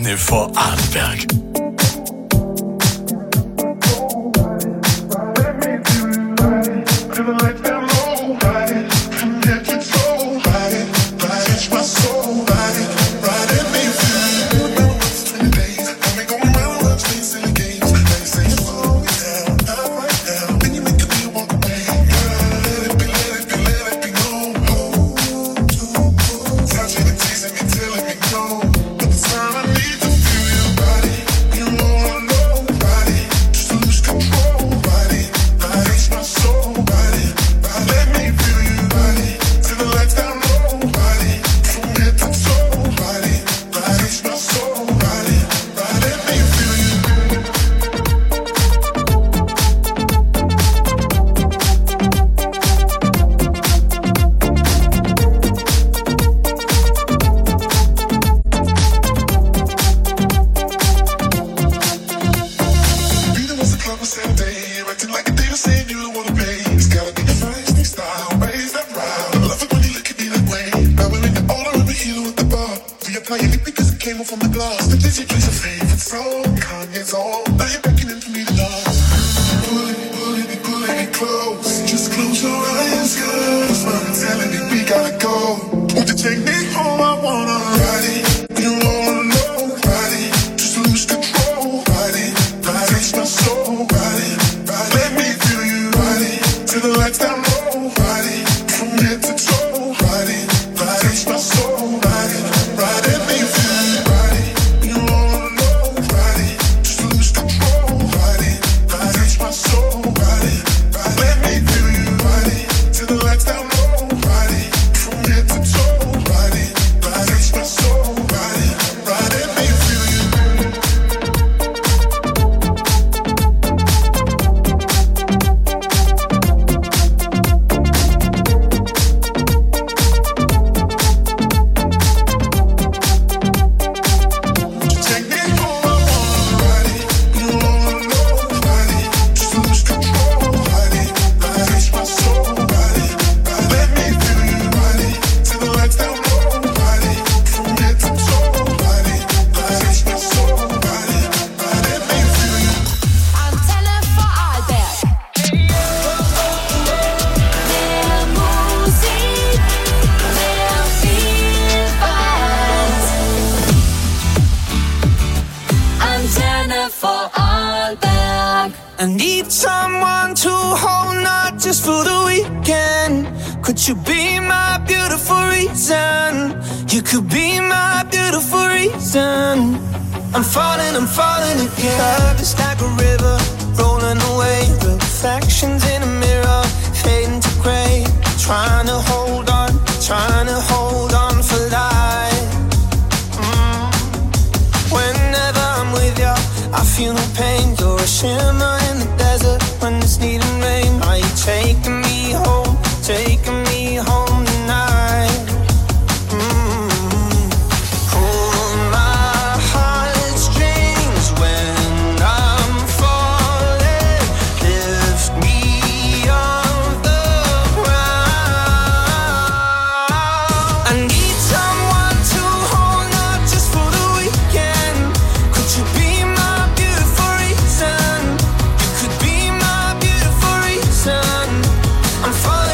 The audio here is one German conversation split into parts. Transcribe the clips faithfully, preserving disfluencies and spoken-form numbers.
Antenne Vorarlberg. Could you be my beautiful reason? You could be my beautiful reason. I'm falling, I'm falling again. Love is like a river, rolling away. Reflections in a mirror, fading to grey. Trying to hold on, trying to hold on for life. mm. Whenever I'm with you, I feel no pain. You're a shimmer in the desert when it's needing rain. Are you taking me home? Taking me home tonight. Mm-hmm. Pull my heartstrings when I'm falling. Lift me off the ground. I need someone to hold up just for the weekend. Could you be my beautiful reason? You could be my beautiful reason. I'm falling.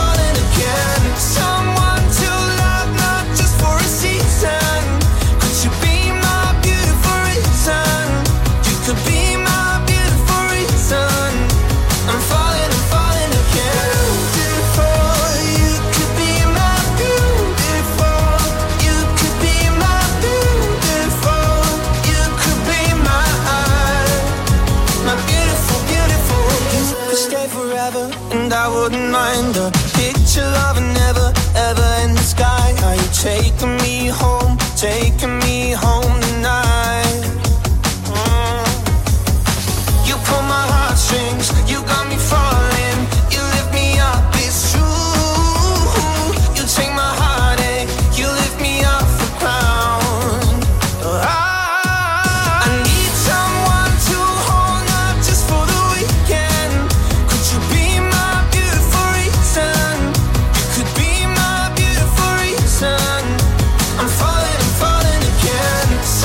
Someone to love, not just for a season. Could you be my beautiful reason? You could be my beautiful reason. I'm falling, I'm falling again. Beautiful, you could be my beautiful. You could be my beautiful. You could be my, my beautiful, beautiful. You could stay forever and I wouldn't mind a picture of an never, ever in the sky. Are you taking me home, taking me home tonight? mm. You pull my heartstrings, you got me falling. You lift me up, it's true. You take my heartache, you lift me off the ground. I, I need someone to hold up just for the weekend. Could you be my beautiful reason? You could be my beautiful reason. I'm falling, I'm falling again.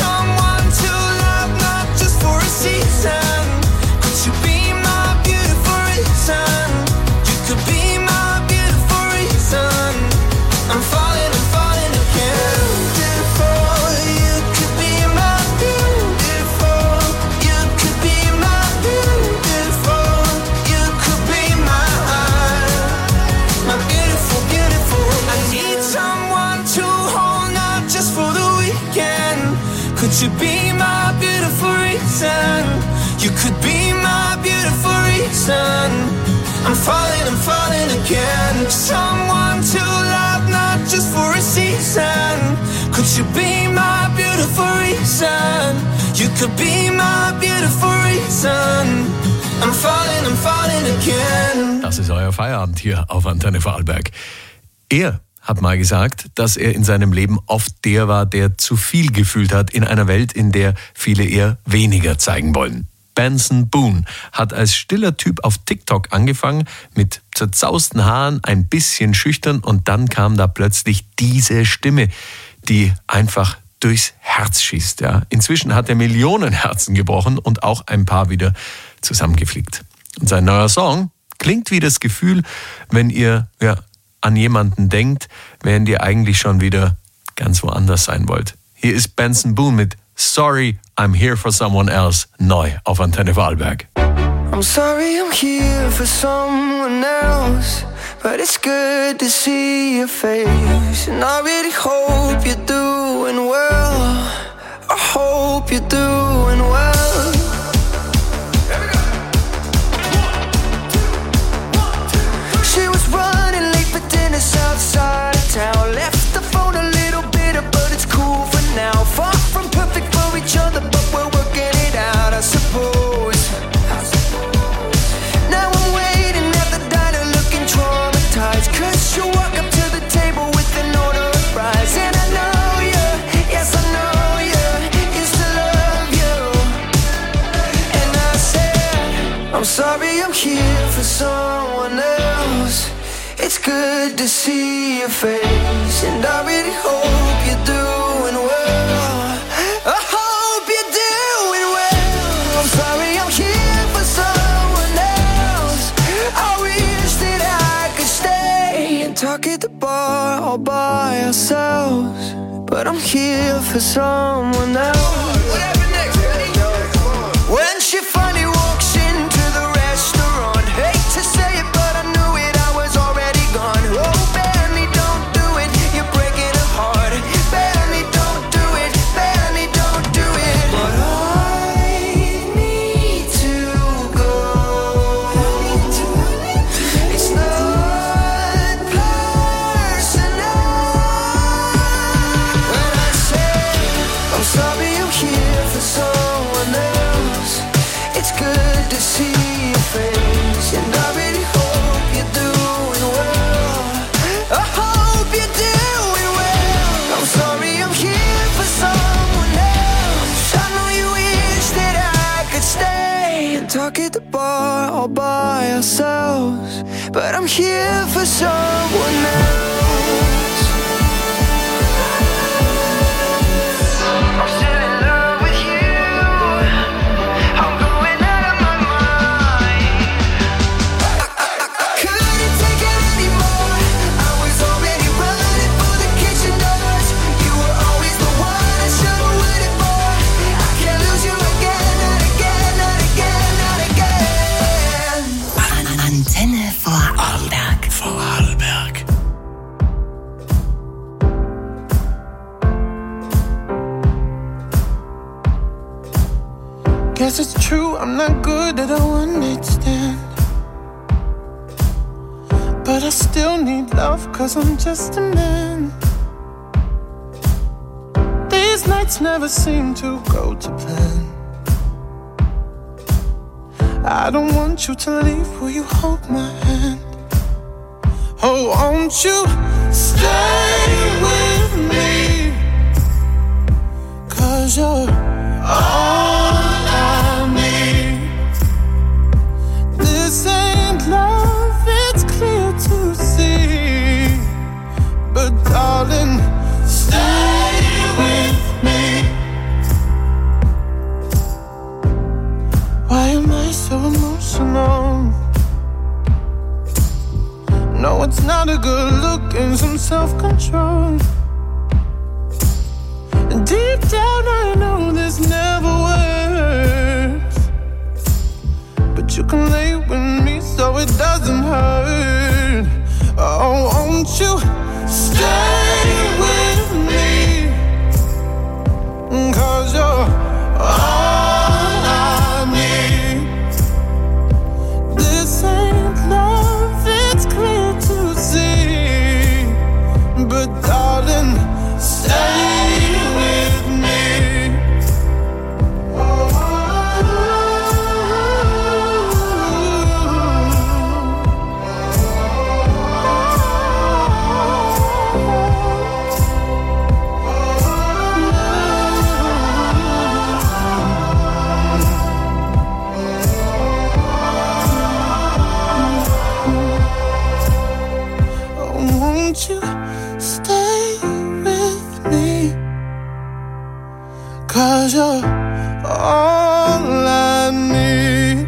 again. Someone to love, not just for a season. Could you be my beautiful reason? You could be my beautiful reason. I'm falling, I'm falling again. Das ist euer Feierabend hier auf Antenne Vorarlberg. Er hat mal gesagt, dass er in seinem Leben oft der war, der zu viel gefühlt hat in einer Welt, in der viele eher weniger zeigen wollen. Benson Boone hat als stiller Typ auf TikTok angefangen, mit zerzausten Haaren, ein bisschen schüchtern, und dann kam da plötzlich diese Stimme, die einfach durchs Herz schießt. Ja. Inzwischen hat er Millionen Herzen gebrochen und auch ein paar wieder zusammengeflickt. Und sein neuer Song klingt wie das Gefühl, wenn ihr ja, an jemanden denkt, während ihr eigentlich schon wieder ganz woanders sein wollt. Hier ist Benson Boone mit Sorry, I'm Here for Someone Else, neu auf Antenne Vorarlberg. I'm sorry I'm here for someone else, but it's good to see your face. And I really hope you're doing well. I hope you're doing well. She was running late for dinner outside of town. Left the phone a little bitter, but it's cool for now. Far from perfect for each other, but we're working it out, I suppose. Now I'm waiting at the diner looking traumatized, cause you walk up to the table with an order of fries. And I know you, yes I know you, used to love you. And I said, I'm sorry I'm here for someone else. It's good to see your face, and I really hope you're doing well. I hope you're doing well. I'm sorry I'm here for someone else. I wish that I could stay and talk at the bar all by ourselves, but I'm here for someone else. What happened next, buddy? When she finally walks into the restaurant, hate to say it, but I knew it, I was already gone. Oh, Benny, don't do it, you're breaking her heart. Benny, don't do it, Benny, don't do it. But I need to go. It's not personal. When I say I'm sorry I'm here for someone else, it's good to see your face, and I really hope you're doing well. I hope you're doing well. I'm sorry I'm here for someone else. I know you wish that I could stay and talk at the bar all by ourselves, but I'm here for someone else. I'm still in love with you. I'm going out of my mind. Couldn't take it anymore. I was already running for the kitchen doors. You were always the one I should've waited for. I can't lose you again, not again, not again, not again. Antenne Vorarlberg. Vorarlberg. Guess it's true, I'm not good at a one-night stand, but I still need love, cause I'm just a man. These nights never seem to go to plan. I don't want you to leave, will you hold my hand? Oh, won't you stay with me? Cause you're all I need. This ain't love, it's clear to see, but darling, stay with me. Why am I so emotional? No, it's not a good look and some self-control. And deep down I know this never works, but you can lay with me so it doesn't hurt. Oh, won't you stay with me? Cause you're all I need. This ain't love, it's clear to won't you stay with me? 'Cause you're all I need.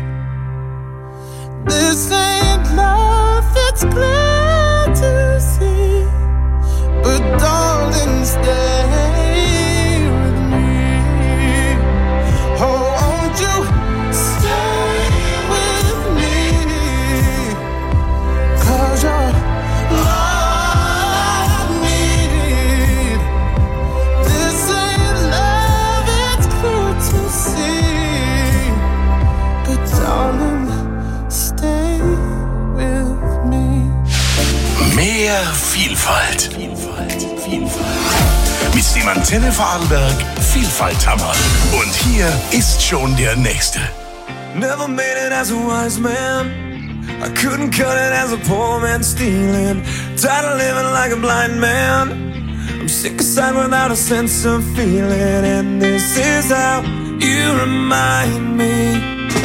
This ain't love, it's clear to see. But darling, stay with me. Oh, won't you stay with me? 'Cause you're all I need. This ain't love, it's clear to see. But darling, stay with me. Mehr Vielfalt. Vielfalt, Vielfalt. Mit dem Antenne Vorarlberg Vielfalthammer. Und hier ist schon der nächste. Never made it as a wise man. I couldn't cut it as a poor man stealing. Tired of living like a blind man. I'm sick aside without a sense of feeling. And this is how you remind me.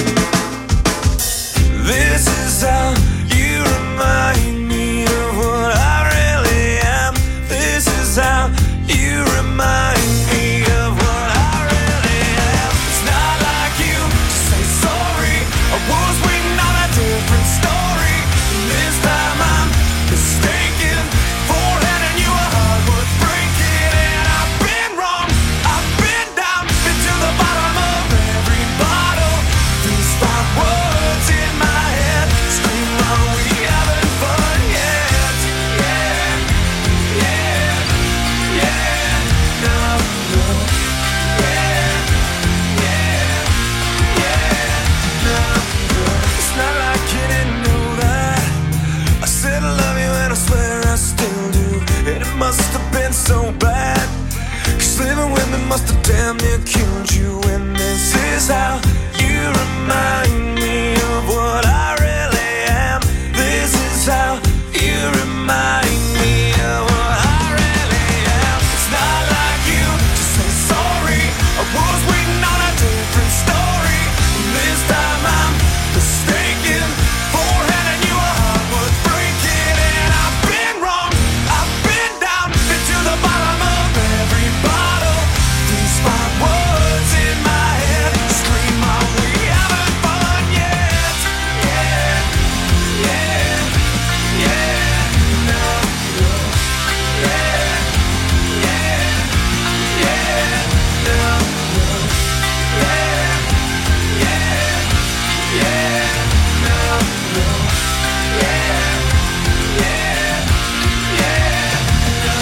This is how you remind me of what I really am. This is how you remind me of what I really am. It's not like you to say sorry. I was waiting on a different story. This time I'm mistaken for handing you a heart worth breaking. And I've been wrong, I've been down, been to the bottom of every bottle. These five words in my head scream, are we having fun yet? Yeah, yeah, yeah, no, no. Yeah, yeah, yeah, no, no. It's not like you didn't know that. I said I love you and I swear I still do. And it must have been so bad, 'cause living with me must have damn near killed you. And this is how you remind me of what I really am. This is how you remind me of what I really am. It's not like you to say sorry. I was waiting on a different story. This time I'm mistaken for handing you a heart worth breaking. And I've been wrong, I've been down, been to the bottom of every bottle. These five words in my head scream, are we having fun yet? Yeah, yeah, yeah, no, no. Yeah, yeah, yeah, no, no. Yeah, yeah, yeah, no, no. Yeah, yeah, yeah, no,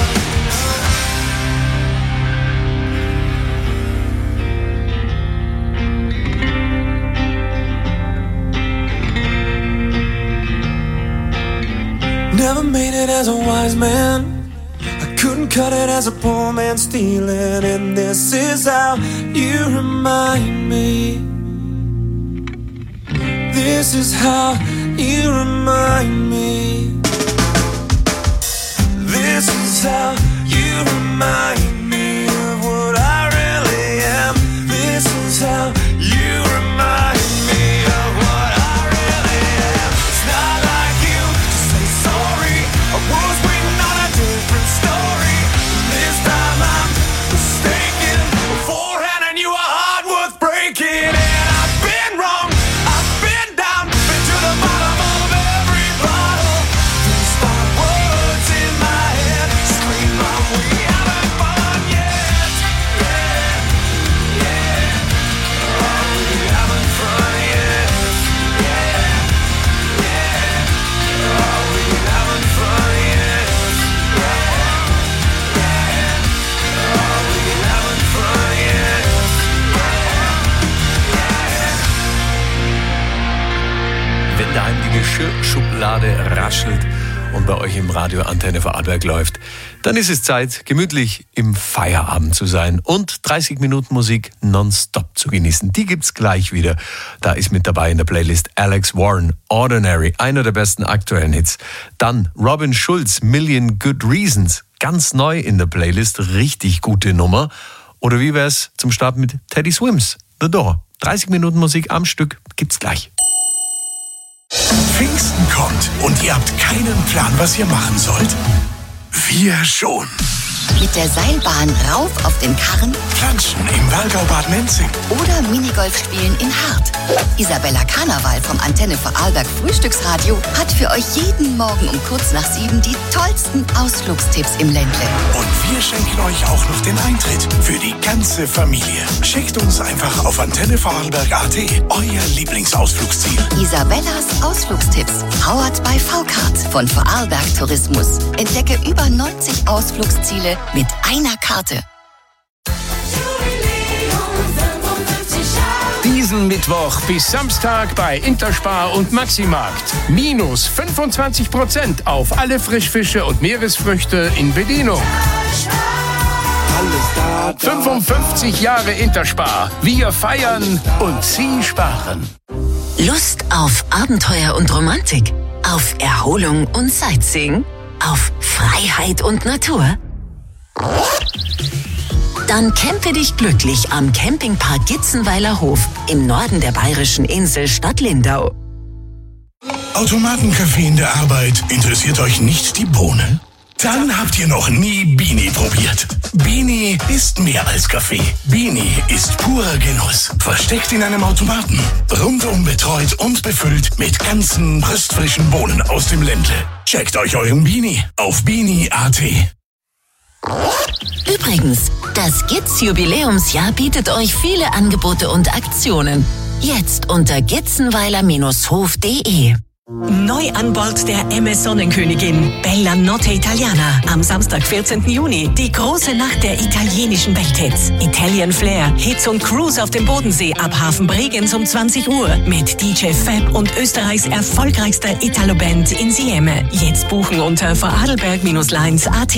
no. Never made it as a wise man. I couldn't cut it as a poor man stealing. And this is how you remind me. This is how you remind me. This is how you remind me of what I really am. This is how you remind me of what I really am. It's not like you to say sorry. I was waiting on a different story. This time I'm mistaken for handing you a heart worth breaking. And I've been wrong, I've been down, been to the bottom of every bottle. These five words in my head scream, are we having fun yet? Yeah, yeah. Are we having fun yet? Yeah, yeah. Are we having fun yet? Yeah, yeah. Are we having fun yet? Wenn daheim die Geschirrschublade raschelt und bei euch im Radio Antenne Vorarlberg läuft, dann ist es Zeit, gemütlich im Feierabend zu sein und dreißig Minuten Musik nonstop zu genießen. Die gibt's gleich wieder. Da ist mit dabei in der Playlist Alex Warren, Ordinary, einer der besten aktuellen Hits. Dann Robin Schulz, Million Good Reasons, ganz neu in der Playlist, richtig gute Nummer. Oder wie wär's zum Start mit Teddy Swims, The Door. dreißig Minuten Musik am Stück gibt's gleich. Pfingsten kommt und ihr habt keinen Plan, was ihr machen sollt? Wir schon. Mit der Seilbahn rauf auf den Karren Planschen im Wallgau-Bad Menzing. oder Minigolf spielen in Hart. Isabella Karneval vom Antenne Vorarlberg Frühstücksradio hat für euch jeden Morgen um kurz nach sieben die tollsten Ausflugstipps im Ländle. Und wir schenken euch auch noch den Eintritt für die ganze Familie. Schickt uns einfach auf antenne vorarlberg punkt at euer Lieblingsausflugsziel. Isabellas Ausflugstipps. Powered by V-Card von Vorarlberg Tourismus. Entdecke über neunzig Ausflugsziele mit einer Karte. Diesen Mittwoch bis Samstag bei Interspar und Maximarkt. Minus fünfundzwanzig Prozent auf alle Frischfische und Meeresfrüchte in Bedienung. fünfundfünfzig Jahre Interspar. Wir feiern und Sie sparen. Lust auf Abenteuer und Romantik? Auf Erholung und Sightseeing? Auf Freiheit und Natur? Dann campe dich glücklich am Campingpark Gitzenweiler Hof im Norden der bayerischen Insel Stadt Lindau. Automatenkaffee in der Arbeit. Interessiert euch nicht die Bohne? Dann habt ihr noch nie Bini probiert. Bini ist mehr als Kaffee. Bini ist purer Genuss. Versteckt in einem Automaten. Rundum betreut und befüllt mit ganzen röstfrischen Bohnen aus dem Ländle. Checkt euch euren Bini auf bini punkt at. Übrigens, das Gitz Jubiläumsjahr bietet euch viele Angebote und Aktionen. Jetzt unter gitzenweiler Bindestrich hof punkt de. Neu an Bord der M S Sonnenkönigin Bella Notte Italiana. Am Samstag, vierzehnten Juni. Die große Nacht der italienischen Welthits. Italian Flair, Hits und Cruise auf dem Bodensee ab Hafen Bregenz um zwanzig Uhr. Mit D J Fab und Österreichs erfolgreichster Italo-Band Insieme. Jetzt buchen unter vorarlberg Lines punkt at.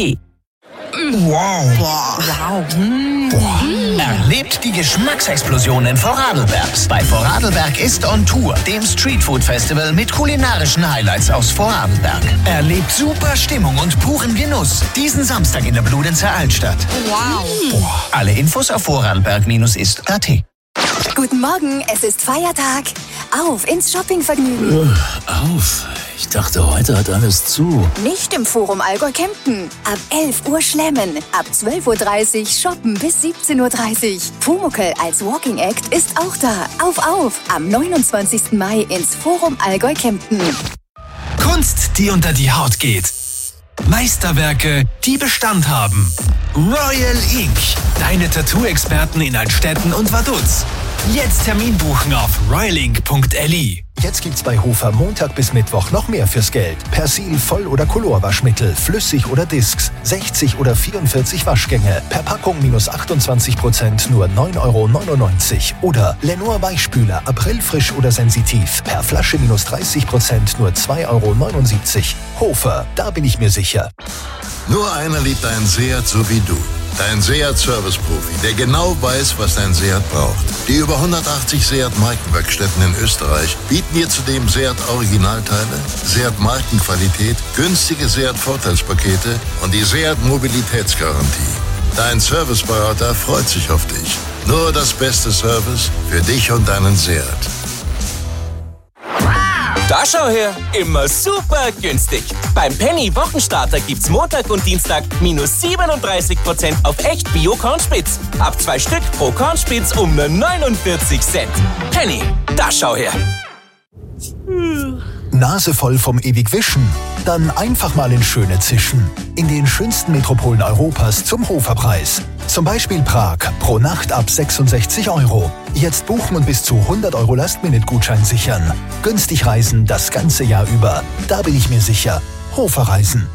Wow. Wow. Boah. Erlebt die Geschmacksexplosionen Vorarlbergs bei Vorarlberg ist on Tour, dem Streetfood-Festival mit kulinarischen Highlights aus Vorarlberg. Erlebt super Stimmung und puren Genuss diesen Samstag in der Bludenzer Altstadt. Wow. Boah. Alle Infos auf vorarlberg ist punkt at. Guten Morgen, es ist Feiertag. Auf ins Shoppingvergnügen. Auf? Ich dachte, heute hat alles zu. Nicht im Forum Allgäu Kempten. Ab elf Uhr schlemmen. Ab zwölf Uhr dreißig shoppen bis siebzehn Uhr dreißig. Pumuckl als Walking Act ist auch da. Auf, auf. Am neunundzwanzigsten Mai ins Forum Allgäu Kempten. Kunst, die unter die Haut geht. Meisterwerke, die Bestand haben. Royal Ink. Deine Tattoo-Experten in Altstetten und Vaduz. Jetzt Termin buchen auf royal ink punkt l i. Jetzt gibt's bei Hofer Montag bis Mittwoch noch mehr fürs Geld. Persil, Voll- oder Colorwaschmittel, flüssig oder Discs, sechzig oder vierundvierzig Waschgänge. Per Packung minus achtundzwanzig Prozent nur neun Euro neunundneunzig. Oder Lenor Weichspüler, Aprilfrisch oder Sensitiv. Per Flasche minus dreißig Prozent nur zwei Euro neunundsiebzig. Hofer, da bin ich mir sicher. Nur einer liebt einen Seat so wie du. Dein Seat-Service-Profi, der genau weiß, was dein Seat braucht. Die über hundertachtzig Seat-Markenwerkstätten in Österreich bieten dir zudem Seat-Originalteile, Seat-Markenqualität, günstige Seat-Vorteilspakete und die Seat-Mobilitätsgarantie. Dein Serviceberater freut sich auf dich. Nur das beste Service für dich und deinen Seat. Da schau her, immer super günstig. Beim Penny Wochenstarter gibt's Montag und Dienstag minus siebenunddreißig Prozent auf echt Bio-Kornspitz. Ab zwei Stück pro Kornspitz um nur neunundvierzig Cent. Penny, da schau her. Nase voll vom ewig Wischen? Dann einfach mal in Schöne zischen. In den schönsten Metropolen Europas zum Hoferpreis. Zum Beispiel Prag, pro Nacht ab sechsundsechzig Euro. Jetzt buchen und bis zu hundert Euro Last-Minute-Gutschein sichern. Günstig reisen das ganze Jahr über. Da bin ich mir sicher. Hoferreisen.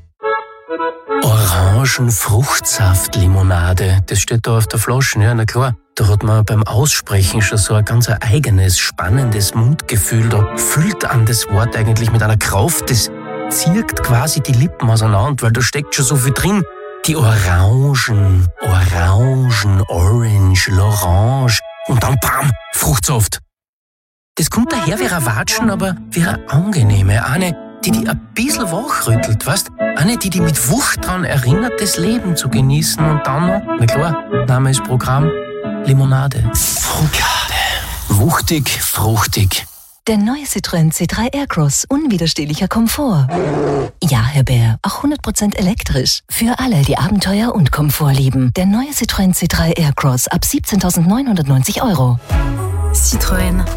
Orangenfruchtsaftlimonade, das steht da auf der Flasche, ja, na klar. Da hat man beim Aussprechen schon so ein ganz eigenes, spannendes Mundgefühl. Da füllt an das Wort eigentlich mit einer Kraft, das zirkt quasi die Lippen auseinander, weil da steckt schon so viel drin. Die Orangen, Orangen, Orange, L'Orange und dann bam, Fruchtsaft. Das kommt daher wie ein Watschen, aber wie eine angenehme, eine, die dich ein bisschen wachrüttelt, weißt? Eine, die dich mit Wucht daran erinnert, das Leben zu genießen und dann noch, na klar, Name ist Programm, Limonade. Frucade. Wuchtig, fruchtig. Der neue Citroën C drei Aircross, unwiderstehlicher Komfort. Ja, Herr Bär, auch hundert Prozent elektrisch. Für alle, die Abenteuer und Komfort lieben. Der neue Citroën C drei Aircross ab siebzehntausendneunhundertneunzig Euro. Citroën.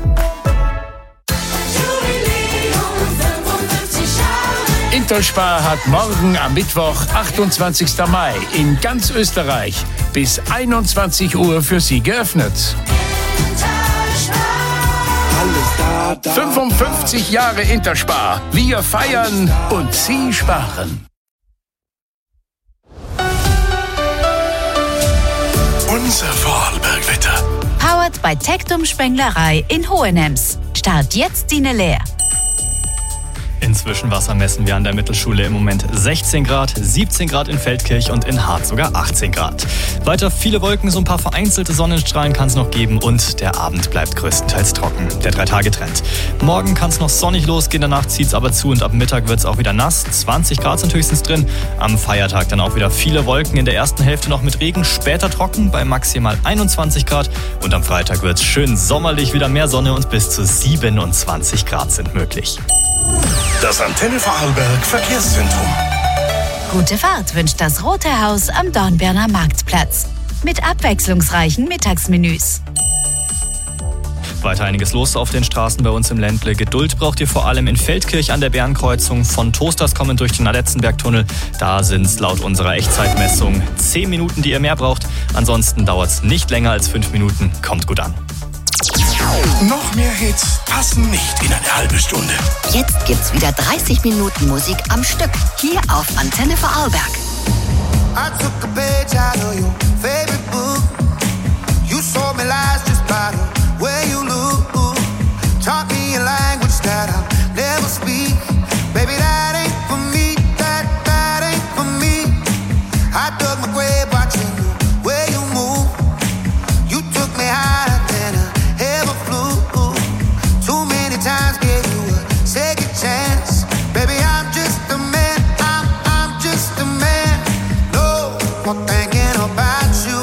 Interspar hat morgen am Mittwoch, achtundzwanzigsten Mai, in ganz Österreich bis einundzwanzig Uhr für Sie geöffnet. fünfundfünfzig Jahre Interspar. Wir feiern und Sie sparen. Unser Vorarlbergwetter. Powered bei Tectum Spenglerei in Hohenems. Start jetzt Sine leer. Inzwischen Wasser messen wir an der Mittelschule im Moment sechzehn Grad, siebzehn Grad in Feldkirch und in Hart sogar achtzehn Grad. Weiter viele Wolken, so ein paar vereinzelte Sonnenstrahlen kann es noch geben und der Abend bleibt größtenteils trocken. Der Drei-Tage-Trend. Morgen kann es noch sonnig losgehen, danach zieht es aber zu und ab Mittag wird es auch wieder nass. zwanzig Grad sind höchstens drin. Am Feiertag dann auch wieder viele Wolken, in der ersten Hälfte noch mit Regen, später trocken bei maximal einundzwanzig Grad. Und am Freitag wird es schön sommerlich, wieder mehr Sonne und bis zu siebenundzwanzig Grad sind möglich. Das Antenne Vorarlberg Verkehrszentrum. Gute Fahrt wünscht das Rote Haus am Dornbirner Marktplatz. Mit abwechslungsreichen Mittagsmenüs. Weiter einiges los auf den Straßen bei uns im Ländle. Geduld braucht ihr vor allem in Feldkirch an der Bärenkreuzung. Von Toasters kommend durch den Adetzenbergtunnel. Da sind es laut unserer Echtzeitmessung zehn Minuten, die ihr mehr braucht. Ansonsten dauert es nicht länger als fünf Minuten. Kommt gut an. Noch mehr Hits passen nicht in eine halbe Stunde. Jetzt gibt's wieder dreißig Minuten Musik am Stück. Hier auf Antenne Vorarlberg. I took a page out of your favorite book. You sold me lies just by the way you look. Taught me a language that I'll never speak. Baby, that ain't for me. That, that ain't for me. I dug my grave watching the way you move. You took me higher than I ever flew. Too many times gave you a second chance. Baby, I'm just a man. I'm, I'm just a man. No more thinking about you.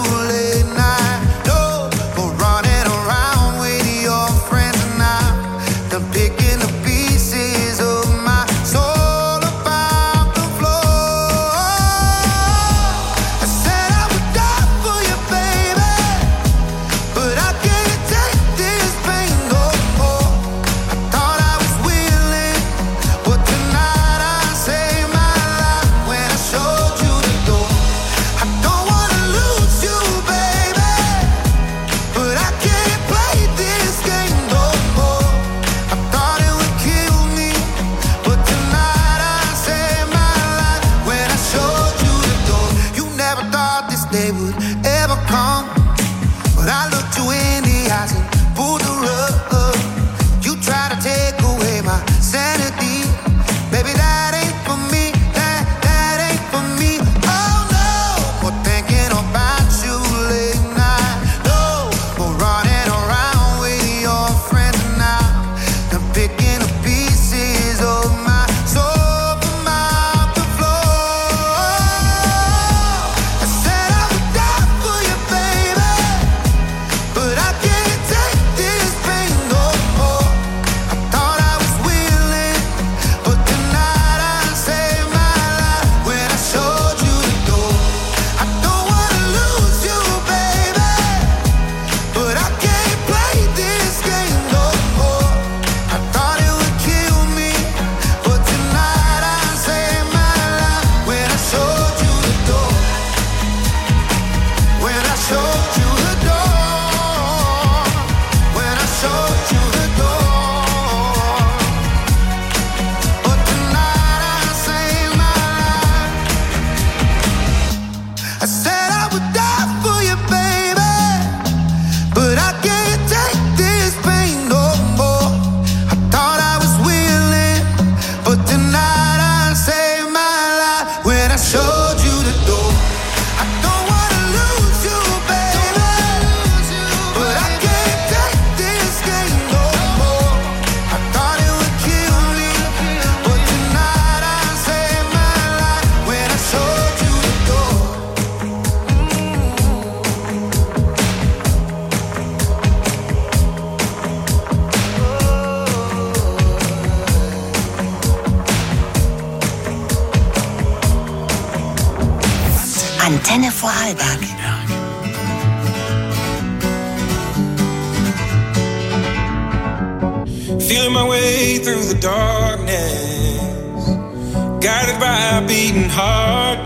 Antenne Vorarlberg. Feeling my way through the darkness, guided by a beating heart.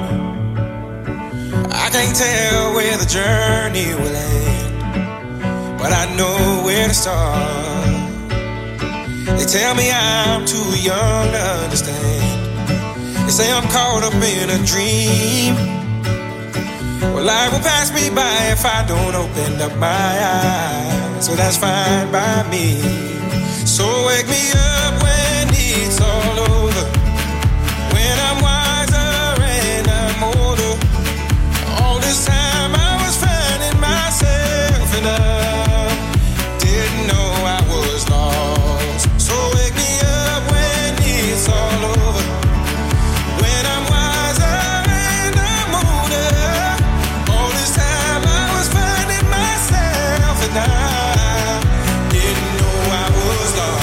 I can't tell where the journey will end, but I know where to start. They tell me I'm too young to understand. They say I'm caught up in a dream. Well, life will pass me by if I don't open up my eyes. So that's fine by me. So wake me up when it's all over, when I'm wiser and I'm older. All this time I was finding myself and I didn't know I was lost. So wake me up when it's all over, when I'm wiser and I'm older. All this time I was finding myself and I didn't know I was lost.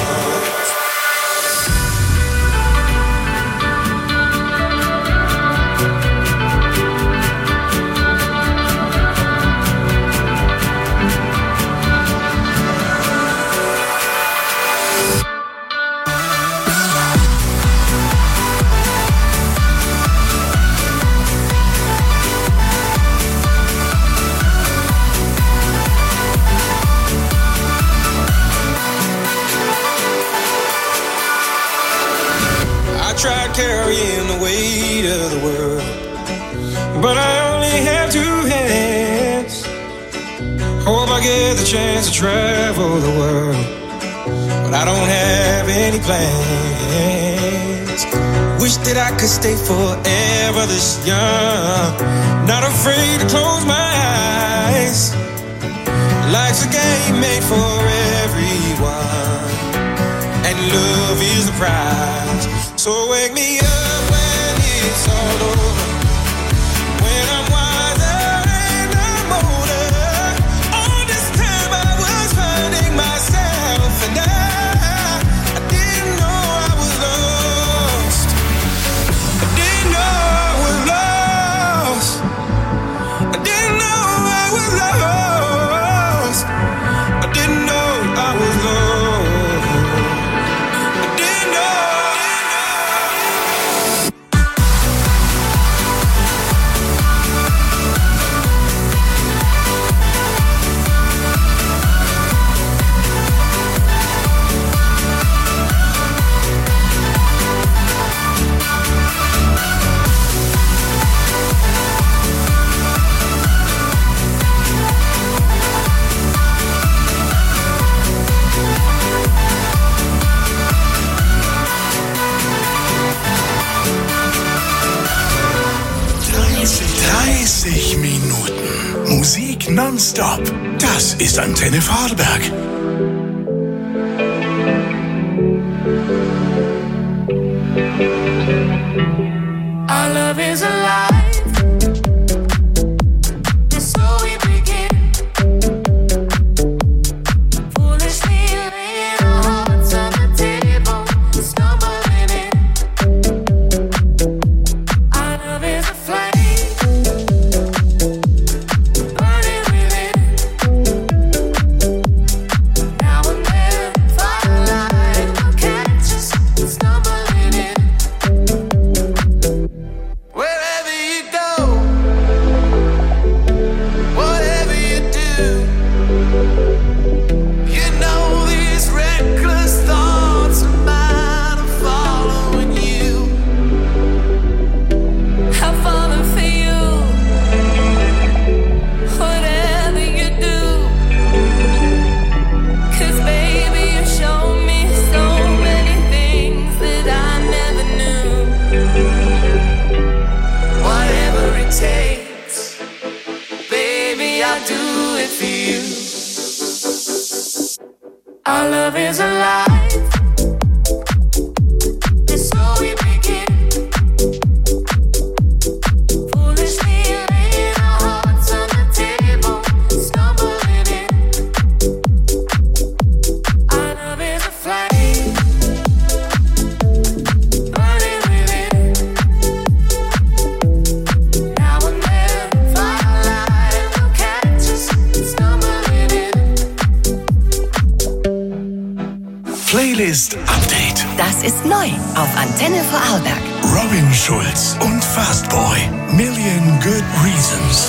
Tried carrying the weight of the world, but I only have two hands. Hope I get the chance to travel the world, but I don't have any plans. Wish that I could stay forever this young, not afraid to close my eyes. Life's a game made for everyone, and love is the prize. So wake me up when it's all over, when I'm wiser and I'm older. All this time I was finding myself and I, I didn't know I was lost. I didn't know I was lost. I didn't know I was lost. I didn't know I was lost. dreißig Minuten Musik nonstop. Das ist Antenne Vorarlberg. Our love is alive. So we begin. Foolishly laying our hearts on the table, stumbling in. Our love is a flame, burning within. Now and then, firelight will catch us stumbling in. Wherever you neu auf Antenne Vorarlberg. Robin Schulz und Fastboy. Million Good Reasons.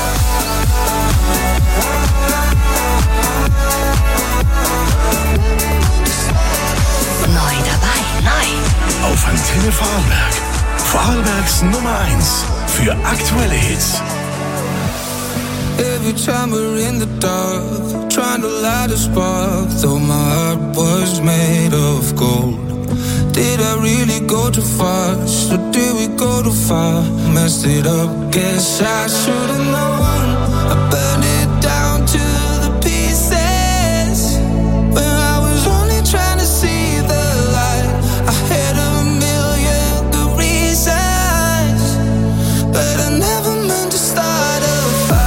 Neu dabei, neu. Auf Antenne Vorarlberg. Vorarlbergs Nummer eins für aktuelle Hits. Every time we're in the dark, trying to light a spark, though my heart was made of gold. Did I really go too fast, or did we go too far? Messed it up, guess I should've known. I burned it down to the pieces, when I was only trying to see the light. I had a million good reasons, but I never meant to start a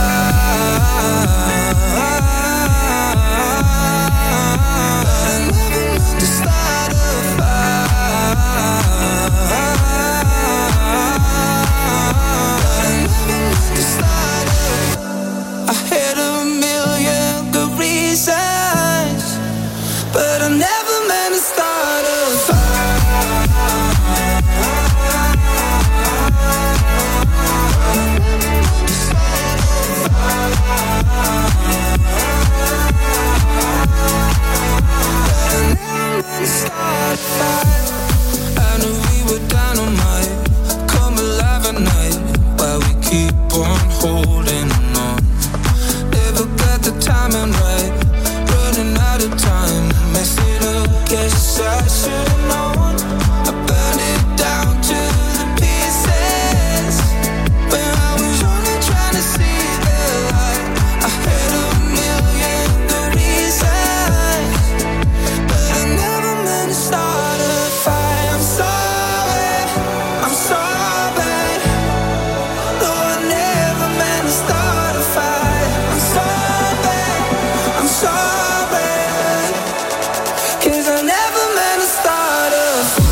I knew we were dynamite, come alive at night, while we keep on holding on. Never got the timing right, running out of time, messed it up, guess I should've known. I burned it down to the pieces, when I was only trying to see the light. I had a million good reasons, but I never meant to start a fight. I'm sorry, I'm sorry. No, I never meant to start a fight. I'm sorry, I'm sorry, 'cause I never meant to start a fight.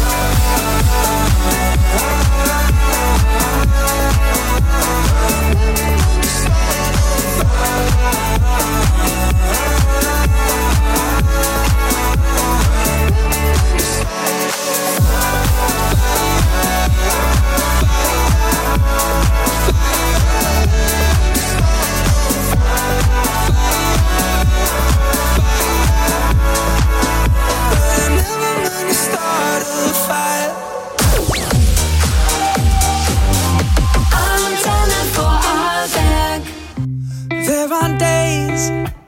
There are days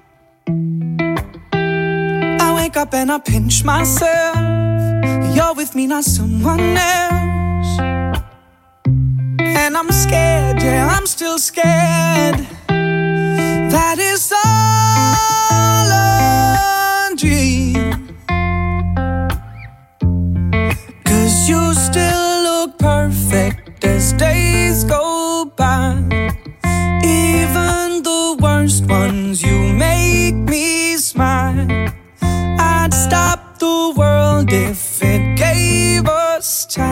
I wake up and I pinch myself. You're with me, not someone else. And I'm scared, yeah, I'm still scared. That is all a dream. 'Cause you still look perfect as days go by. Even the worst ones, you make me smile. I'd stop the world if it gave us time.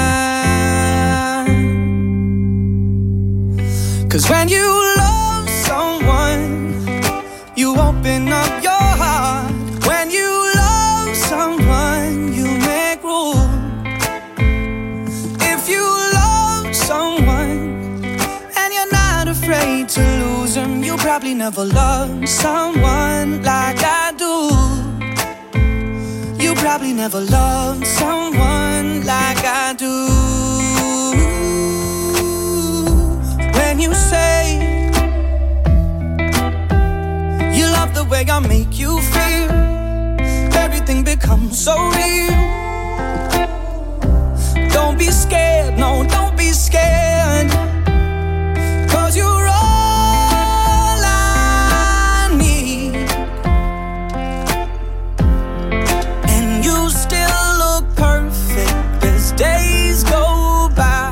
'Cause when you love someone, you open up your heart. When you love someone, you make room. If you love someone and you're not afraid to lose them, you probably never loved someone like I do. You probably never loved someone like I do. When you say you love the way I make you feel, everything becomes so real. Don't be scared, no, don't be scared, 'cause you're all I need. And you still look perfect as days go by.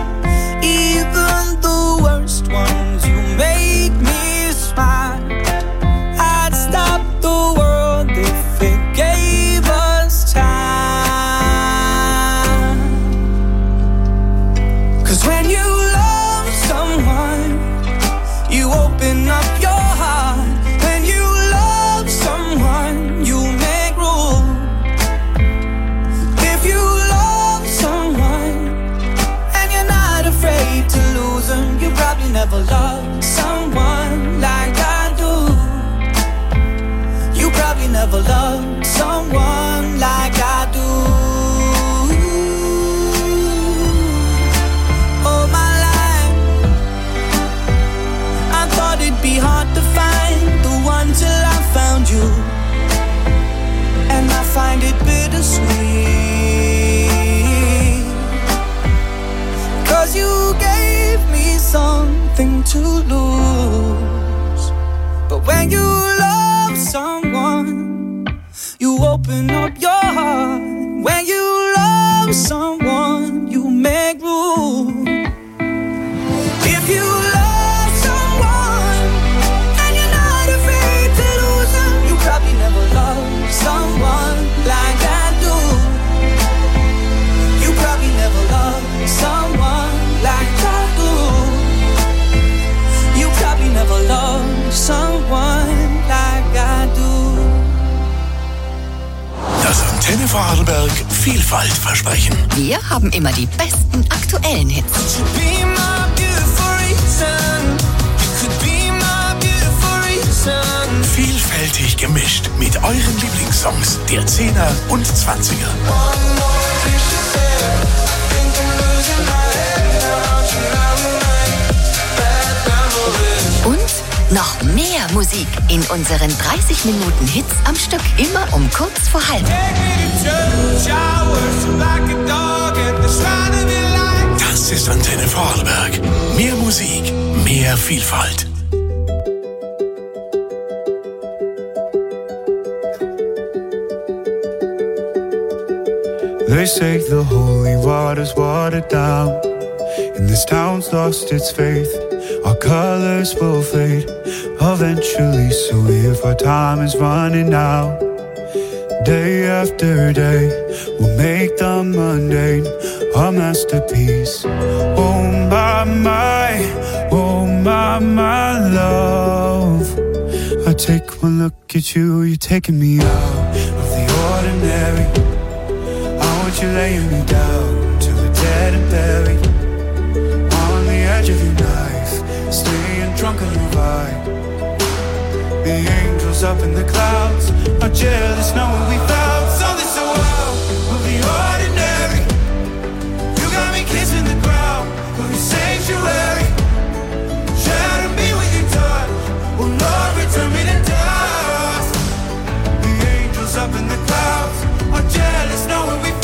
Even the worst ones, you make me smile. I'd stop the world if it gave us time. probably never loved someone like I do. You probably never loved someone like I do. All my life I thought it'd be hard to find the one till I found you. And I find it bittersweet, 'cause you gave me something to lose. But when you love someone, you open up your heart. When you love someone, you make room. If you love someone and you're not afraid to lose them, you probably never loved someone like I do. You probably never loved someone like I do. You probably never loved someone like I do. Das Antenne Vorarlberg Vielfalt-Versprechen. Wir haben immer die besten aktuellen Hits. Be my beautiful reason. You could be my beautiful reason. Vielfältig gemischt mit euren Lieblingssongs der Zehner und Zwanziger. Und noch mehr Musik in unseren dreißig Minuten Hits am Stück. Immer um kurz vor halb. Das ist Antenne Vorarlberg. Mehr Musik, mehr Vielfalt. They say the holy water's watered down, and this town's lost its faith. Our colors will fade eventually, so if our time is running out, day after day, we'll make the mundane a masterpiece. Oh my, my, oh my, my love. I take one look at you, you're taking me out of the ordinary. You're laying me down till we're dead and buried on the edge of your knife, staying drunk on your vibe. The angels up in the clouds are jealous knowing we found something so out of the ordinary. You got me kissing the ground of your sanctuary. Shadow me with your touch, oh Lord, return me to dust. The angels up in the clouds are jealous knowing we found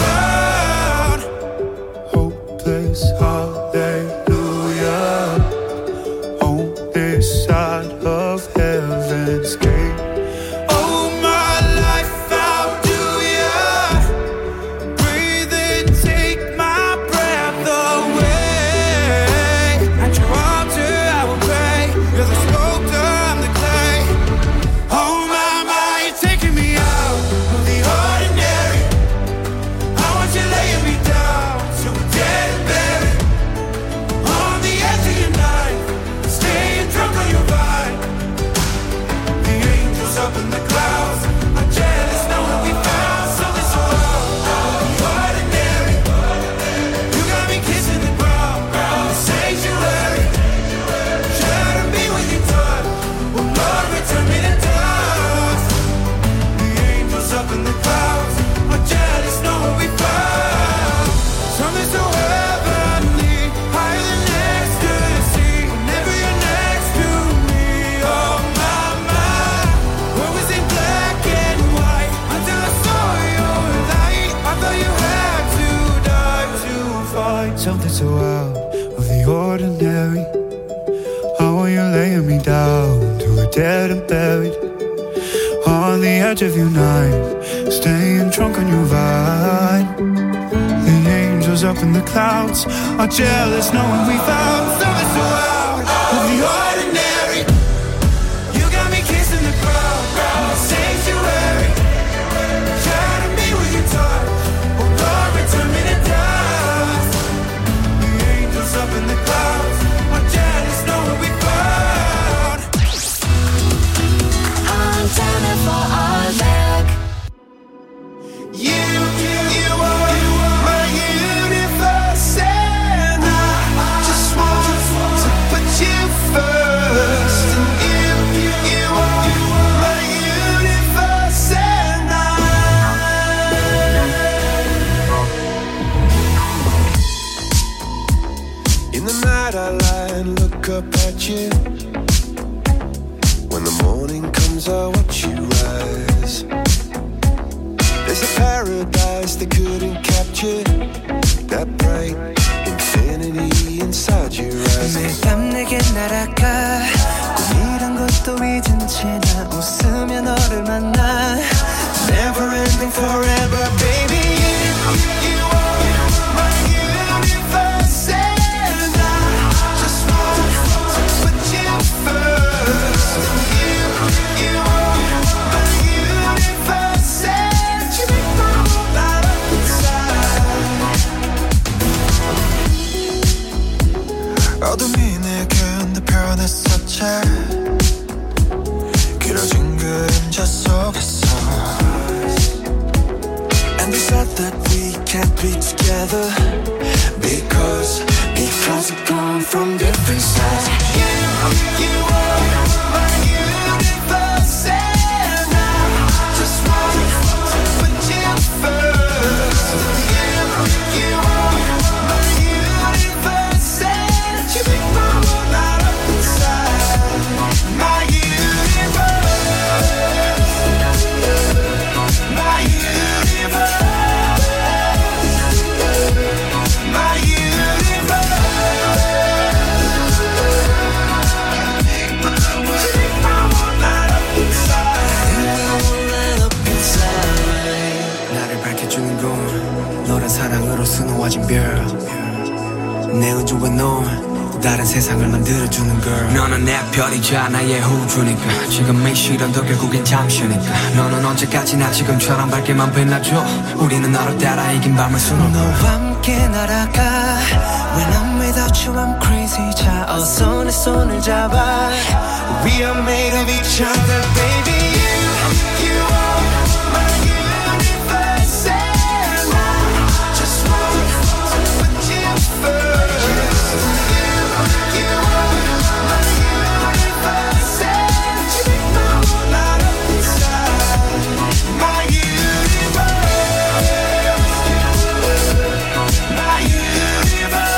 hopeless hallelujah on this side of heaven's gate. Oh my life, how do ya breathe and take my breath away? At your altar I will pray. You're the sculptor, I'm the clay. Oh my, my, you're taking me out of the ordinary. You're laying me down till we're dead and buried on the edge of your knife, staying drunk on your vine. The angels up in the clouds are jealous knowing we found something so out of the ordinary. You got me kissing the ground in the sanctuary. Shadow me with your touch, oh Lord, return me to dust. The angels up in the clouds are jealous knowing we found something so heavenly, higher than ecstasy. Whenever you're next to me, oh my, my. What was in black and white until I saw your light? I thought you had to die to fight something so out of the ordinary. How are you laying me down till we're dead and buried on the edge of your knife, staying drunk on your vine. The angels up in the clouds are jealous knowing we found something so out of the ordinary. You got me kissing the ground in the sanctuary. Shadow me with your touch, oh Lord, return me to dust. The angels up in the clouds are jealous knowing we found Antenne Vorarlberg. You, you, you are, you are my universe, and I just want In the night I lie and look up at you. When the morning comes I watch you rise. There's a paradise they couldn't capture. That bright infinity inside your eyes. 매일 밤 내게 날아가 꿈이란 것도 잊은 채 나 웃으며 너를 만나. Never ending forever, baby. You, you are my universe, and I just want to put you first. You, you are my universe, and you make my whole light up inside. 어둠이 내겐 더 변했었지. 길어진 그림자 속에서. And they said that we can't be together Because, because we've gone from different sides. You, you are my universe, and I just want to put you first. You, you are my universe, and you make my world light up inside. My universe, my universe. 너란 사랑으로 수놓아진 별 내 우주에 넌 다른 세상을 만들어주는 girl. 너는 내 별이자 나의 호주니까 지금의 시련도 결국엔 잠시니까 너는 언제까지나 지금처럼 밝게만 빛나줘. 우리는 너를 따라 이긴 밤을 수놓아. 너와 함께 날아가. When I'm without you I'm crazy. 자 어서 내 손을 잡아. We are made of each other, baby. You, you are my universe, and I just want to put you first. You, you are my universe, and you make my whole light up inside. My universe, my universe,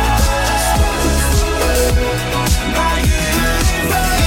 my universe.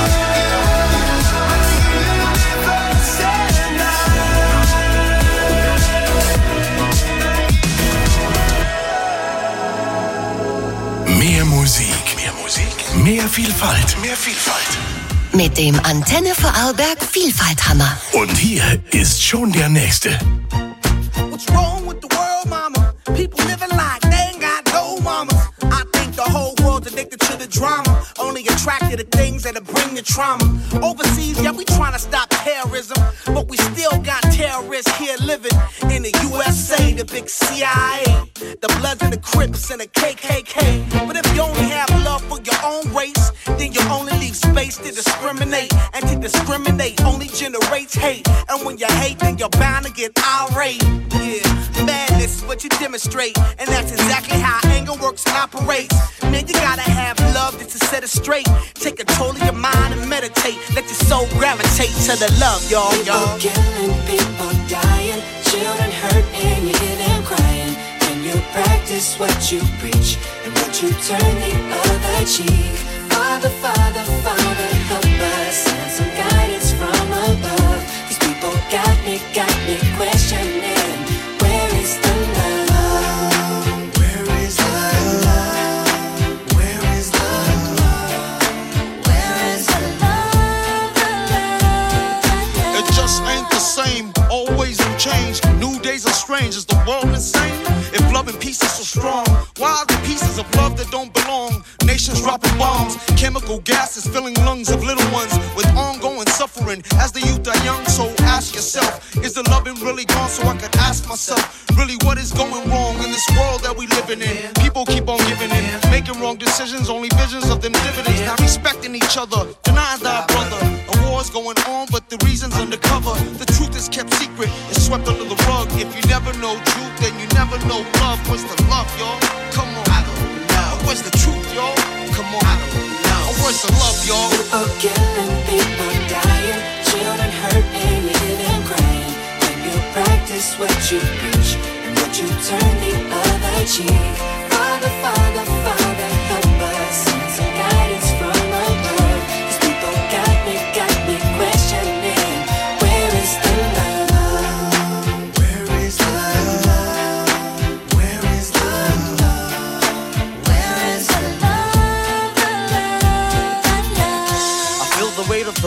Mehr Musik, mehr Musik, mehr Vielfalt, mehr Vielfalt. Mit dem Antenne Vorarlberg Vielfalthammer. Und hier ist schon der nächste. What's wrong with the world, mama? People living like they ain't got no mamas. I think the whole world's addicted to the drama. Only attracted to things that'll bring the trauma. Overseas, yeah, we trying to stop terrorism. But we still got terrorists here living in the U S A, the big C I A. The Bloods and the Crips and the K K K. But if you only have love for your own race, then you only leave space to discriminate. And to discriminate only generates hate. And when you hate, then you're bound to get irate. Yeah, madness is what you demonstrate. And that's exactly how anger works and operates. Man, you gotta have love just to set it straight. Take control of your mind and meditate. Let your soul gravitate to the love, y'all, y'all. People killing, people dying, children hurt and you hear them crying. When you practice what you preach, and would you turn the other cheek? Father, Father, Father, help us, send some guidance from above. These people got me, got me questioning, where is the love? Where is the love? Where is the love? Where is the love? The love, the love? It just ain't the same, always in change. New days are strange, is the world insane? If love and peace is so strong, why are the pieces of love that don't belong? Nations dropping bombs, chemical gases filling lungs of little ones with ongoing suffering as the youth are young. So ask yourself, is the loving really gone? So I could ask myself, really what is going wrong in this world that we living in? People keep on giving in, making wrong decisions, only visions of them dividends. Not respecting each other, denying thy brother. A war's going on, but the reason's undercover. The truth is kept secret, it's swept under the rug. If you never know truth, then you never know love. Where's the love, y'all? Come on, I don't know. Where's the truth, y'all? Come on, I don't know. Where's the love, y'all? People killing, people dying, children hurt and you hear them crying. When you practice what you preach, and would you turn the other cheek? Father, Father, Father,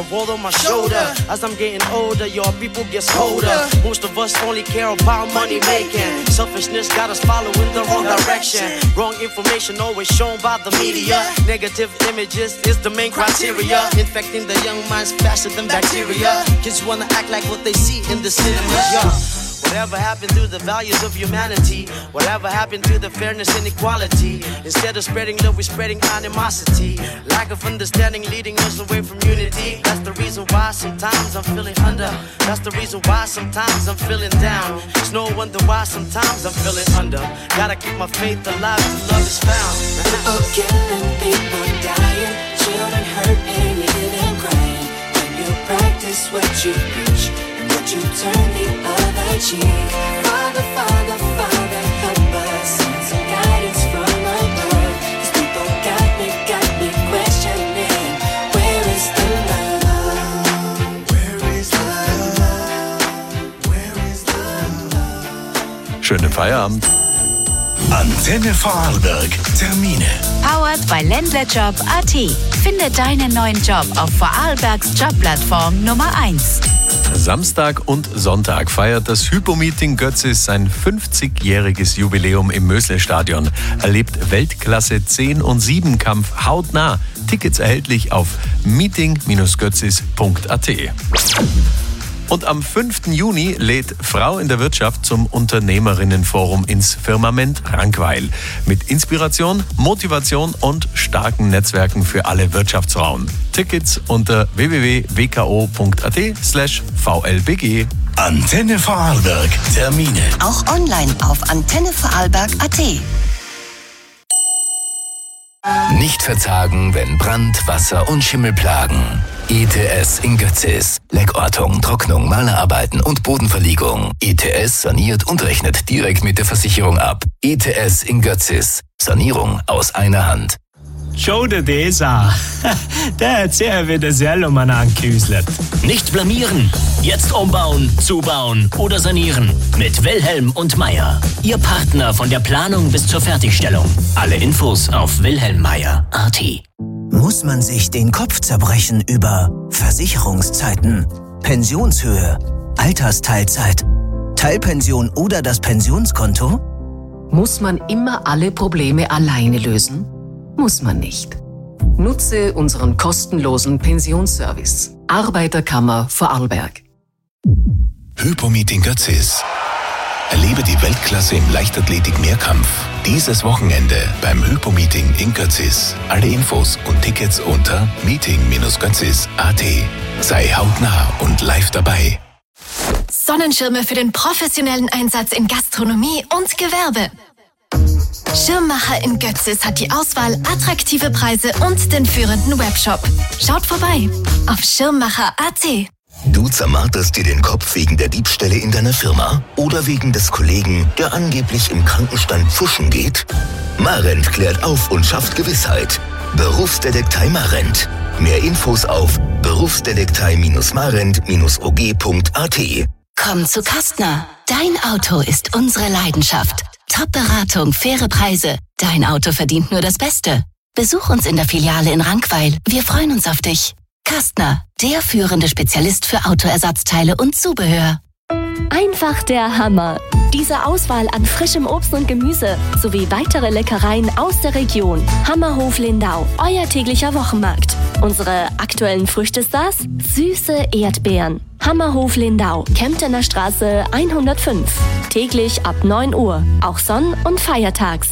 world on my shoulder. As I'm getting older, your people gets colder. Most of us only care about money making. Selfishness got us following the wrong direction. Wrong information always shown by the media. Negative images is the main criteria. Infecting the young minds faster than bacteria. Kids wanna act like what they see in the cinemas, yeah. Whatever happened to the values of humanity? Whatever happened to the fairness and equality? Instead of spreading love, we're spreading animosity. Lack of understanding leading us away from unity. That's the reason why sometimes I'm feeling under. That's the reason why sometimes I'm feeling down. It's no wonder why sometimes I'm feeling under. Gotta keep my faith alive till love is found. People killing, people dying, children hurt, painted and crying. When you practice what you preach, but you turn the other cheek. Father, Father, Father, help us. Send some guidance from above. These people got me, got me questioning. Where is the love? Where is the love? Where is the love? Schönen Feierabend. Antenne Vorarlberg. Termine. Powered by Ländlerjob Punkt a t. Finde deinen neuen Job auf Vorarlbergs Jobplattform Nummer eins. Samstag und Sonntag feiert das Hypo-Meeting Götzis sein fünfzigjähriges Jubiläum im Mösle-Stadion. Erlebt Weltklasse zehn und sieben Kampf hautnah. Tickets erhältlich auf meeting Bindestrich götzis Punkt a t. Und am fünften Juni lädt Frau in der Wirtschaft zum Unternehmerinnenforum ins Firmament Rankweil. Mit Inspiration, Motivation und starken Netzwerken für alle Wirtschaftsfrauen. Tickets unter w w w punkt w k o punkt a t slash v l b g. Antenne Vorarlberg. Termine. Auch online auf antenne vorarlberg punkt a t. Nicht verzagen, wenn Brand, Wasser und Schimmel plagen. I T S in Götzis. Leckortung, Trocknung, Malerarbeiten und Bodenverlegung. I T S saniert und rechnet direkt mit der Versicherung ab. I T S in Götzis. Sanierung aus einer Hand. Schau dir das an. Der hat sehr wieder selber mal angeküsselt. Nicht blamieren. Jetzt umbauen, zubauen oder sanieren. Mit Wilhelm und Meier. Ihr Partner von der Planung bis zur Fertigstellung. Alle Infos auf wilhelm meier punkt a t. Muss man sich den Kopf zerbrechen über Versicherungszeiten, Pensionshöhe, Altersteilzeit, Teilpension oder das Pensionskonto? Muss man immer alle Probleme alleine lösen? Muss man nicht. Nutze unseren kostenlosen Pensionsservice. Arbeiterkammer Vorarlberg. Hypo-Meeting Götzis. Erlebe die Weltklasse im Leichtathletik-Mehrkampf. Dieses Wochenende beim Hypo-Meeting in Götzis. Alle Infos und Tickets unter meeting Bindestrich götzis Punkt a t. Sei hautnah und live dabei. Sonnenschirme für den professionellen Einsatz in Gastronomie und Gewerbe. Schirmmacher in Götzis hat die Auswahl, attraktive Preise und den führenden Webshop. Schaut vorbei auf schirmmacher punkt a t. Du zermarterst dir den Kopf wegen der Diebstähle in deiner Firma oder wegen des Kollegen, der angeblich im Krankenstand pfuschen geht? Marent klärt auf und schafft Gewissheit. Berufsdetektei Marent. Mehr Infos auf berufsdetektei Marent O G Punkt a t. Komm zu Kastner. Dein Auto ist unsere Leidenschaft. Top-Beratung, faire Preise. Dein Auto verdient nur das Beste. Besuch uns in der Filiale in Rankweil. Wir freuen uns auf dich. Kastner, der führende Spezialist für Autoersatzteile und Zubehör. Einfach der Hammer. Diese Auswahl an frischem Obst und Gemüse sowie weitere Leckereien aus der Region. Hammerhof Lindau, euer täglicher Wochenmarkt. Unsere aktuellen Früchtestars? Süße Erdbeeren. Hammerhof Lindau, Kemptener Straße hundertfünf. Täglich ab neun Uhr, auch Sonn- und Feiertags.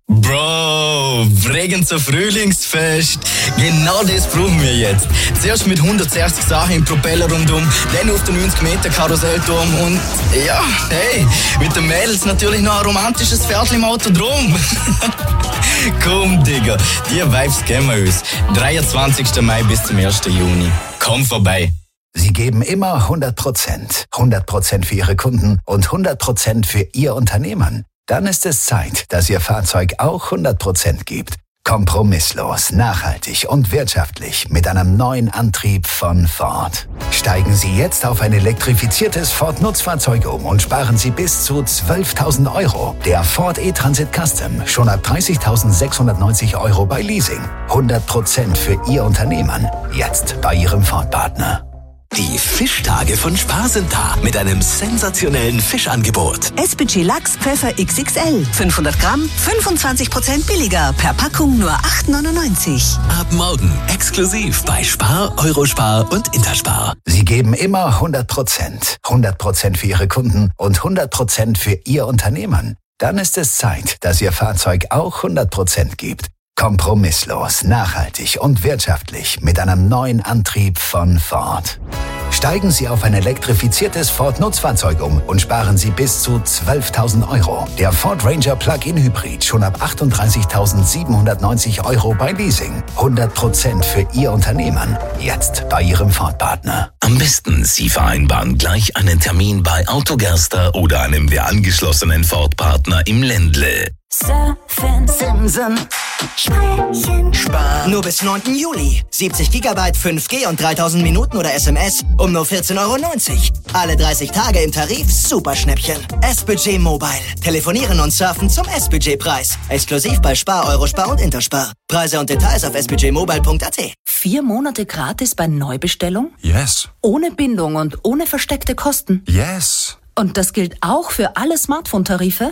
Bro, Bregenzer Frühlingsfest. Genau das brauchen wir jetzt. Zuerst mit hundertsechzig Sachen im Propeller rundum, dann auf den neunzig Meter Karussellturm und ja, hey, mit den Mädels natürlich noch ein romantisches Viertel im Auto drum. Komm, Digga, die Vibes geben wir uns. dreiundzwanzigsten Mai bis zum ersten Juni. Komm vorbei. Sie geben immer hundert Prozent. hundert Prozent für Ihre Kunden und hundert Prozent für Ihr Unternehmen. Dann ist es Zeit, dass Ihr Fahrzeug auch hundert Prozent gibt. Kompromisslos, nachhaltig und wirtschaftlich mit einem neuen Antrieb von Ford. Steigen Sie jetzt auf ein elektrifiziertes Ford-Nutzfahrzeug um und sparen Sie bis zu zwölftausend Euro. Der Ford E-Transit Custom schon ab dreißigtausendsechshundertneunzig Euro bei Leasing. hundert Prozent für Ihr Unternehmen. Jetzt bei Ihrem Ford-Partner. Die Fischtage von Spar sind da mit einem sensationellen Fischangebot. S B G Lachs Pfeffer X X L. fünfhundert Gramm, fünfundzwanzig Prozent billiger. Per Packung nur acht neunundneunzig. Ab morgen exklusiv bei Spar, Eurospar und Interspar. Sie geben immer hundert Prozent. hundert Prozent für Ihre Kunden und hundert Prozent für Ihr Unternehmen. Dann ist es Zeit, dass Ihr Fahrzeug auch hundert Prozent gibt. Kompromisslos, nachhaltig und wirtschaftlich mit einem neuen Antrieb von Ford. Steigen Sie auf ein elektrifiziertes Ford-Nutzfahrzeug um und sparen Sie bis zu zwölftausend Euro. Der Ford Ranger Plug-in Hybrid schon ab achtunddreißigtausendsiebenhundertneunzig Euro bei Leasing. hundert Prozent für Ihr Unternehmen. Jetzt bei Ihrem Ford-Partner. Am besten, Sie vereinbaren gleich einen Termin bei Autogerster oder einem der angeschlossenen Ford-Partner im Ländle. Surfen, Simsen, Sprechen, Sparen. Nur bis neunten Juli. siebzig Gigabyte, fünf G und dreitausend Minuten oder S M S um nur vierzehn Euro neunzig. Alle dreißig Tage im Tarif Superschnäppchen. S-Budget Mobile. Telefonieren und surfen zum S-Budget-Preis. Exklusiv bei Spar, Eurospar und Interspar. Preise und Details auf s budget mobile punkt a t. Vier Monate gratis bei Neubestellung? Yes. Ohne Bindung und ohne versteckte Kosten? Yes. Und das gilt auch für alle Smartphone-Tarife?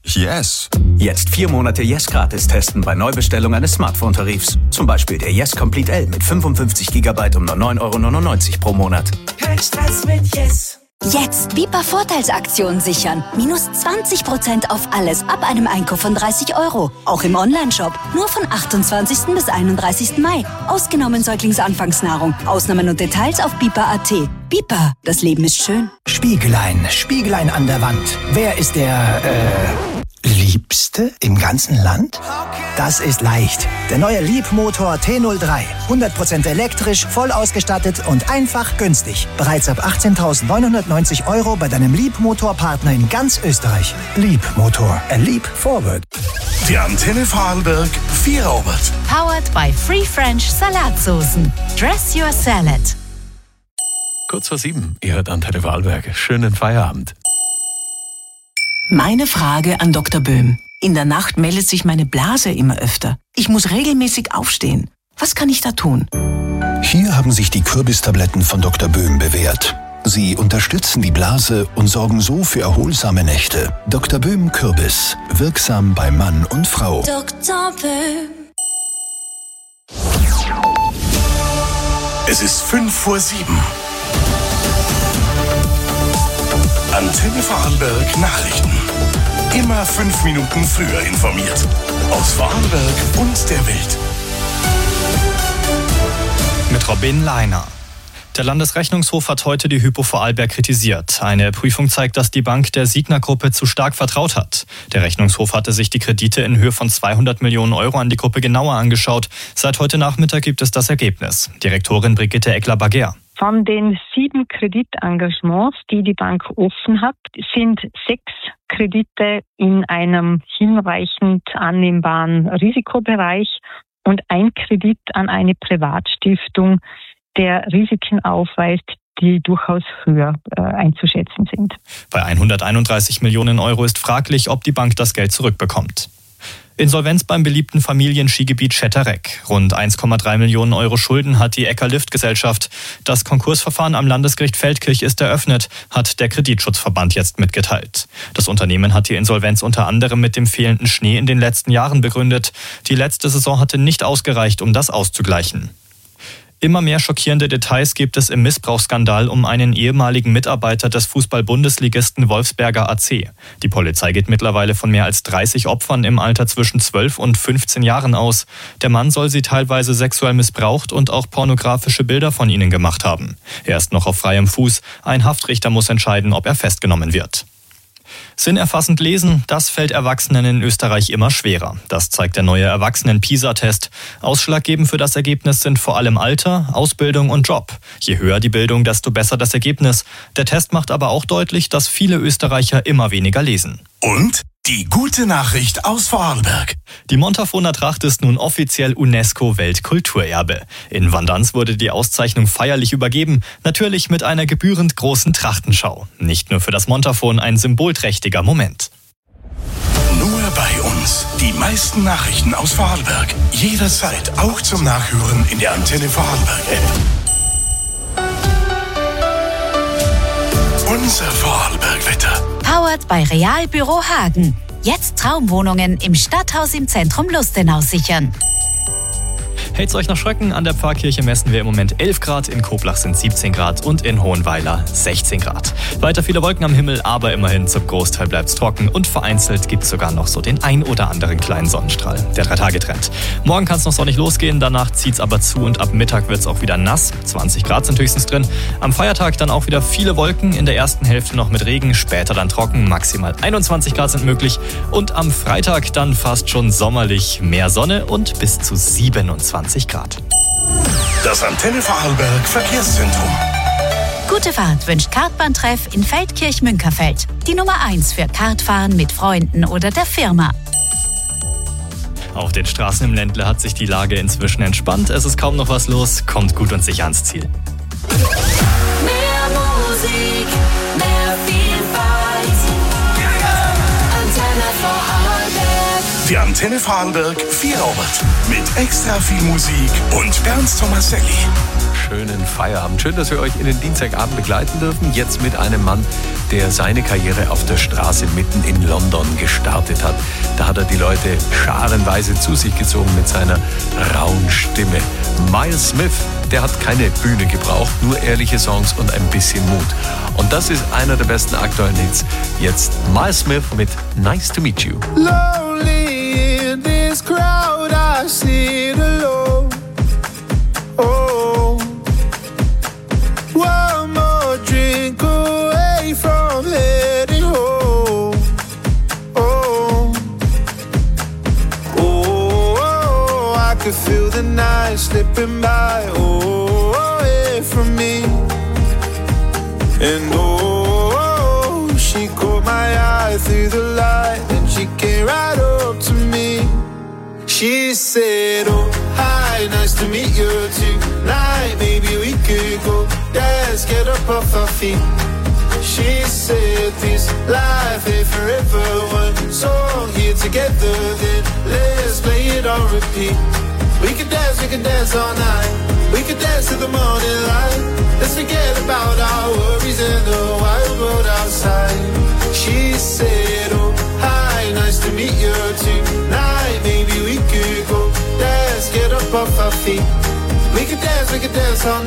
Yes. Jetzt vier Monate Yes gratis testen bei Neubestellung eines Smartphone-Tarifs. Zum Beispiel der Yes Complete L mit fünfundfünfzig Gigabyte um nur neun Euro neunundneunzig pro Monat. Kein Stress mit Yes. Jetzt Bipa Vorteilsaktion sichern. Minus zwanzig Prozent auf alles ab einem Einkauf von dreißig Euro. Auch im Onlineshop. Nur von achtundzwanzigsten bis einunddreißigsten Mai. Ausgenommen Säuglingsanfangsnahrung. Ausnahmen und Details auf bipa punkt a t. Bipa, das Leben ist schön. Spiegelein, Spiegelein an der Wand. Wer ist der, äh, Liebste im ganzen Land? Das ist leicht. Der neue Liebmotor T null drei. hundert Prozent elektrisch, voll ausgestattet und einfach günstig. Bereits ab achtzehntausendneunhundertneunzig Euro bei deinem Liebmotorpartner in ganz Österreich. Liebmotor. A leap forward. Die Antenne Vorarlberg Vierobert. Powered by Free French Salatsoßen. Dress your salad. Kurz vor sieben, ihr hört Antenne Vorarlberg. Schönen Feierabend. Meine Frage an Doktor Böhm. In der Nacht meldet sich meine Blase immer öfter. Ich muss regelmäßig aufstehen. Was kann ich da tun? Hier haben sich die Kürbistabletten von Doktor Böhm bewährt. Sie unterstützen die Blase und sorgen so für erholsame Nächte. Doktor Böhm Kürbis. Wirksam bei Mann und Frau. Doktor Böhm. Es ist fünf vor sieben. Antenne Vorarlberg Nachrichten. Immer fünf Minuten früher informiert. Aus Vorarlberg und der Welt. Mit Robin Leiner. Der Landesrechnungshof hat heute die Hypo Vorarlberg kritisiert. Eine Prüfung zeigt, dass die Bank der Signa-Gruppe zu stark vertraut hat. Der Rechnungshof hatte sich die Kredite in Höhe von zweihundert Millionen Euro an die Gruppe genauer angeschaut. Seit heute Nachmittag gibt es das Ergebnis. Direktorin Brigitte Eckler-Bagger. Von den sieben Kreditengagements, die die Bank offen hat, sind sechs Kredite in einem hinreichend annehmbaren Risikobereich und ein Kredit an eine Privatstiftung, der Risiken aufweist, die durchaus höher äh, einzuschätzen sind. Bei hunderteinunddreißig Millionen Euro ist fraglich, ob die Bank das Geld zurückbekommt. Insolvenz beim beliebten Familienskigebiet Schettareck. Rund eins Komma drei Millionen Euro Schulden hat die Ecker-Lift-Gesellschaft. Das Konkursverfahren am Landesgericht Feldkirch ist eröffnet, hat der Kreditschutzverband jetzt mitgeteilt. Das Unternehmen hat die Insolvenz unter anderem mit dem fehlenden Schnee in den letzten Jahren begründet. Die letzte Saison hatte nicht ausgereicht, um das auszugleichen. Immer mehr schockierende Details gibt es im Missbrauchsskandal um einen ehemaligen Mitarbeiter des Fußball-Bundesligisten Wolfsberger A C. Die Polizei geht mittlerweile von mehr als dreißig Opfern im Alter zwischen zwölf und fünfzehn Jahren aus. Der Mann soll sie teilweise sexuell missbraucht und auch pornografische Bilder von ihnen gemacht haben. Er ist noch auf freiem Fuß. Ein Haftrichter muss entscheiden, ob er festgenommen wird. Sinnerfassend lesen, das fällt Erwachsenen in Österreich immer schwerer. Das zeigt der neue Erwachsenen-PISA-Test. Ausschlaggebend für das Ergebnis sind vor allem Alter, Ausbildung und Job. Je höher die Bildung, desto besser das Ergebnis. Der Test macht aber auch deutlich, dass viele Österreicher immer weniger lesen. Und? Die gute Nachricht aus Vorarlberg. Die Montafoner Tracht ist nun offiziell UNESCO-Weltkulturerbe. In Vandanz wurde die Auszeichnung feierlich übergeben, natürlich mit einer gebührend großen Trachtenschau. Nicht nur für das Montafon ein symbolträchtiger Moment. Nur bei uns. Die meisten Nachrichten aus Vorarlberg. Jederzeit auch zum Nachhören in der Antenne Vorarlberg-App. Unser Vorarlberg-Wetter. Powered bei Realbüro Hagen. Jetzt Traumwohnungen im Stadthaus im Zentrum Lustenau sichern. Hält's euch nach Schröcken, an der Pfarrkirche messen wir im Moment elf Grad, in Koblach sind siebzehn Grad und in Hohenweiler sechzehn Grad. Weiter viele Wolken am Himmel, aber immerhin zum Großteil bleibt's trocken und vereinzelt gibt's sogar noch so den ein oder anderen kleinen Sonnenstrahl. Der Drei-Tage-Trend. Morgen kann's noch sonnig losgehen, danach zieht's aber zu und ab Mittag wird's auch wieder nass. zwanzig Grad sind höchstens drin. Am Feiertag dann auch wieder viele Wolken, in der ersten Hälfte noch mit Regen, später dann trocken, maximal einundzwanzig Grad sind möglich. Und am Freitag dann fast schon sommerlich, mehr Sonne und bis zu siebenundzwanzig Grad. Das Antenne Vorarlberg Verkehrszentrum. Gute Fahrt wünscht Kartbahntreff in Feldkirch-Münkerfeld. Die Nummer eins für Kartfahren mit Freunden oder der Firma. Auf den Straßen im Ländle hat sich die Lage inzwischen entspannt. Es ist kaum noch was los. Kommt gut und sicher ans Ziel. Mehr Musik, mehr Vielfalt. Antenne Vorarlberg. Die Antenne Vorarlberg Vierabend mit extra viel Musik und Ernst Tomaselli. Schönen Feierabend. Schön, dass wir euch in den Dienstagabend begleiten dürfen. Jetzt mit einem Mann, der seine Karriere auf der Straße mitten in London gestartet hat. Da hat er die Leute scharenweise zu sich gezogen mit seiner rauen Stimme. Miles Smith, der hat keine Bühne gebraucht, nur ehrliche Songs und ein bisschen Mut. Und das ist einer der besten aktuellen Hits. Jetzt Miles Smith mit Nice to Meet You. Lonely in this crowd, I sit alone. Oh, one more drink away from heading home. Oh, oh, oh, I could feel the night slipping by. Oh, away from me. And oh, she caught my eye through the light, and she came right up to me. She said, oh, hi, nice to meet you tonight. Maybe we could go dance, get up off our feet. She said, this life ain't forever. One song here together, then let's play it on repeat. We could dance, we could dance all night. We could dance to the morning light. Let's forget about our worries and the wild world outside. She said, oh, hi, nice to meet you tonight. Maybe we could go dance, get up off our feet. We could dance, we could dance all night.